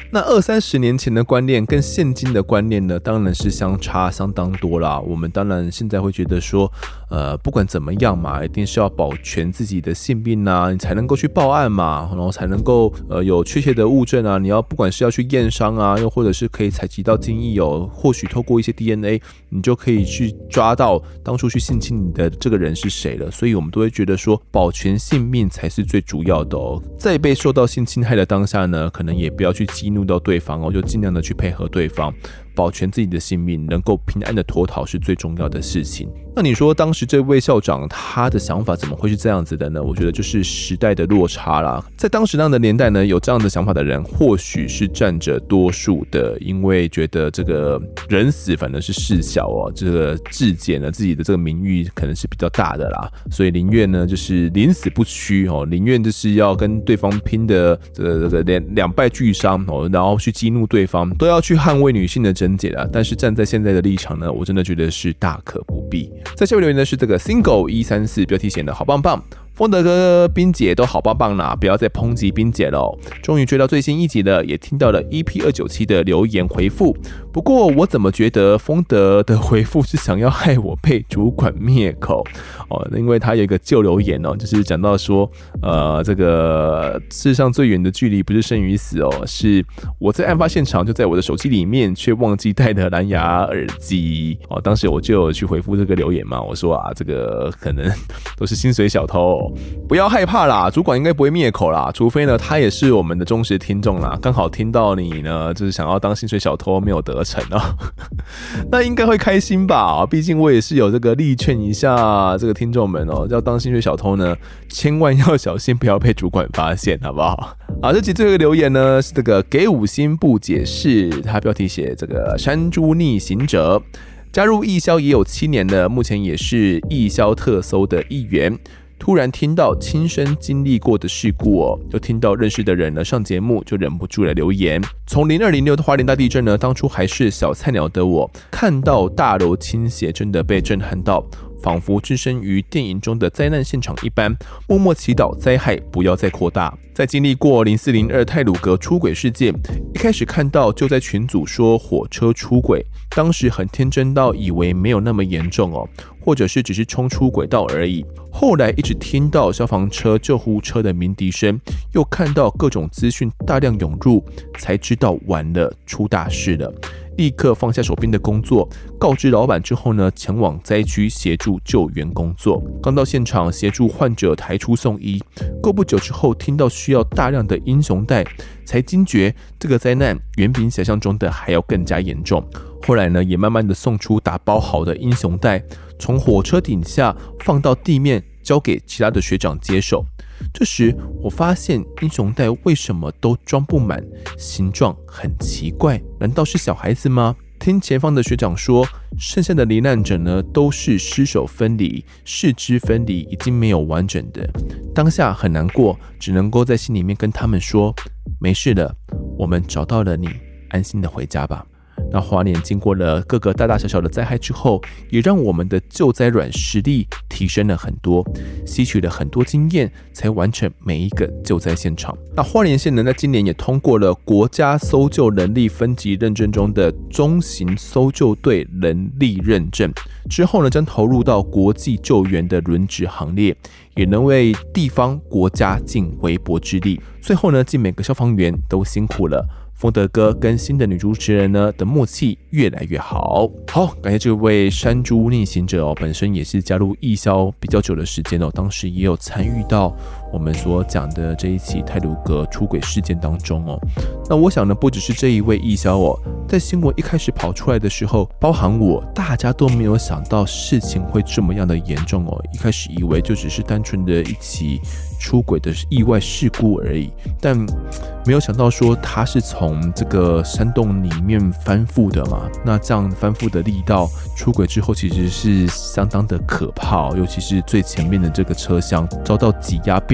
那20-30年前的观念跟现今的观念呢，当然是相差相当多啦。我们当然现在会觉得说，不管怎么样嘛，一定是要保全自己的性命啊，你才能够去报案嘛，然后才能够有确切的物证啊。你要不管是要去验伤啊，又或者是可以采集到精液哦，或许透过一些 DNA， 你就可以去抓到当初去性侵你的这个人是谁了。所以我们都会觉得说，保全性命才是最主要的哦。在被受到性侵害的当下呢，可能也不要去激怒到对方哦，就尽量的去配合对方，保全自己的性命，能够平安的脱逃是最重要的事情。那你说当时这位校长他的想法怎么会是这样子的呢？我觉得就是时代的落差啦。在当时那样的年代呢，有这样的想法的人或许是占着多数的，因为觉得这个人死反正是事小哦，这个至简呢自己的这个名誉可能是比较大的啦，所以宁愿呢就是宁死不屈哦，宁愿就是要跟对方拼的这个两败俱伤哦，然后去激怒对方，都要去捍卫女性的贞洁啊。但是站在现在的立场呢，我真的觉得是大可不必。在下面留言的是这个 Single 134，标题写的好棒棒。丰德哥、冰姐都好棒棒啦，不要再抨击冰姐了。终于追到最新一集了，也听到了 EP297 的留言回复。不过我怎么觉得丰德的回复是想要害我被主管灭口哦？因为他有一个旧留言哦，就是讲到说，这个世上最远的距离不是生与死哦，是我在案发现场就在我的手机里面，却忘记带的蓝牙耳机哦。当时我就有去回复这个留言嘛，我说啊，这个可能都是薪水小偷。不要害怕啦，主管应该不会灭口啦，除非呢他也是我们的忠实听众啦，刚好听到你呢就是想要当薪水小偷没有得逞哦，那应该会开心吧？毕竟我也是有这个力劝一下这个听众们哦，要当薪水小偷呢，千万要小心，不要被主管发现，好不好？好，这集最后一个留言呢是这个给5星不解释，他标题写这个山猪逆行者，加入义消也有7年了，目前也是义消特搜的一员。突然听到亲身经历过的事故哦，又听到认识的人呢上节目，就忍不住来留言。从0206的花莲大地震呢，当初还是小菜鸟的我，看到大楼倾斜，真的被震撼到，仿佛置身于电影中的灾难现场一般，默默祈祷灾害不要再扩大。在经历过0402太鲁阁出轨事件，一开始看到就在群组说火车出轨，当时很天真到以为没有那么严重哦，或者是只是冲出轨道而已。后来一直听到消防车、救护车的鸣笛声，又看到各种资讯大量涌入，才知道完了，出大事了。立刻放下手边的工作，告知老板之后呢，前往灾区协助救援工作。刚到现场协助患者抬出送医，过不久之后听到需要大量的英雄带，才惊觉这个灾难远比想象中的还要更加严重。后来呢，也慢慢的送出打包好的英雄带，从火车顶下放到地面，交给其他的学长接手。这时我发现英雄带为什么都装不满，形状很奇怪，难道是小孩子吗？听前方的学长说，剩下的罹难者呢都是尸首分离、四肢分离，已经没有完整的。当下很难过，只能够在心里面跟他们说，没事了，我们找到了你，安心的回家吧。那花莲经过了各个大大小小的灾害之后，也让我们的救灾软实力提升了很多，吸取了很多经验，才完成每一个救灾现场。那花莲县呢，在今年也通过了国家搜救能力分级认证中的中型搜救队能力认证，之后呢，将投入到国际救援的轮值行列，也能为地方国家尽微薄之力。最后呢，敬每个消防员都辛苦了。丰德哥跟新的女主持人呢的默契越来越好。好，感谢这位山猪逆行者哦，本身也是加入义消比较久的时间哦，当时也有参与到我们所讲的这一起太鲁阁出轨事件当中哦。那我想呢，不只是这一位义消哦，在新闻一开始跑出来的时候，包含我，大家都没有想到事情会这么样的严重哦。一开始以为就只是单纯的一起出轨的意外事故而已，但没有想到说他是从这个山洞里面翻覆的嘛。那这样翻覆的力道，出轨之后其实是相当的可怕哦，尤其是最前面的这个车厢遭到挤压变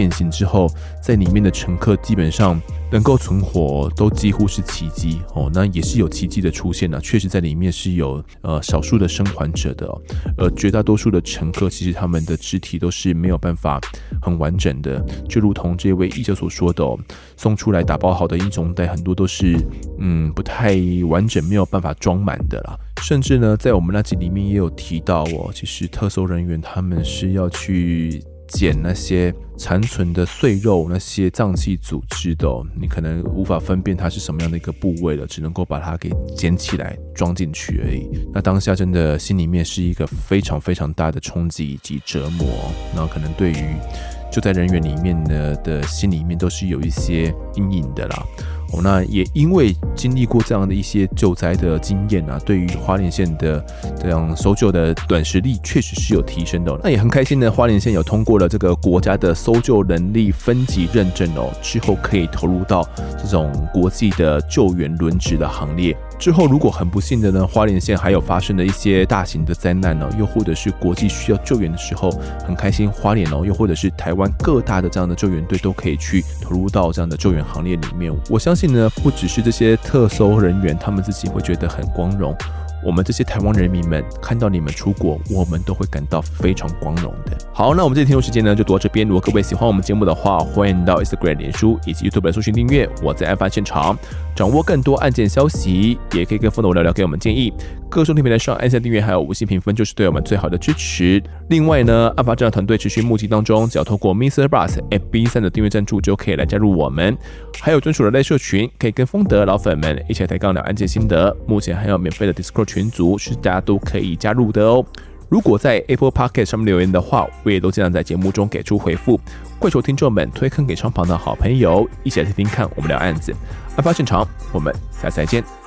变形之后，在里面的乘客基本上能够存活都几乎是奇迹哦。那也是有奇迹的出现啊，确实在里面是有少数的生还者的哦，而绝大多数的乘客其实他们的肢体都是没有办法很完整的，就如同这位译者所说的哦，送出来打包好的医种袋很多都是不太完整，没有办法装满的啦。甚至呢，在我们那集里面也有提到哦，其实特搜人员他们是要去捡那些残存的碎肉，那些脏器组织的哦，你可能无法分辨它是什么样的一个部位了，只能够把它给捡起来装进去而已。那当下真的心里面是一个非常非常大的冲击以及折磨哦，那可能对于就在人员里面呢的心里面都是有一些阴影的啦。那也因为经历过这样的一些救灾的经验啊，对于花莲县的这样搜救的短时力确实是有提升的那也很开心呢，花莲县有通过了这个国家的搜救能力分级认证之后可以投入到这种国际的救援轮值的行列。之后如果很不幸的呢，花莲县还有发生了一些大型的灾难又或者是国际需要救援的时候，很开心花莲又或者是台湾各大的这样的救援队都可以去投入到这样的救援行列里面。我相信呢，不只是这些特搜人员他们自己会觉得很光荣，我们这些台湾人民们看到你们出国，我们都会感到非常光荣的。好，那我们这期听众时间呢就读到这边。如果各位喜欢我们节目的话，欢迎到 Instagram、脸书以及 YouTube 来搜寻订阅我在案发现场，掌握更多案件消息，也可以跟风的我聊聊，给我们建议。各收听平台上按下订阅还有5星评分，就是对我们最好的支持。另外呢，案发侦查团队持续募集当中，只要透过 Mr. Bus FB3 的订阅赞助就可以来加入我们。还有专属的类社群，可以跟风的老粉们一起来抬杠聊案件心得。目前还有免费的 Discord 群组，是大家都可以加入的哦。如果在 Apple Podcast 上面留言的话，我也都尽量在节目中给出回复。跪求听众们推坑给身旁的好朋友，一起来听听看我们聊案子。案发现场，我们下次再见。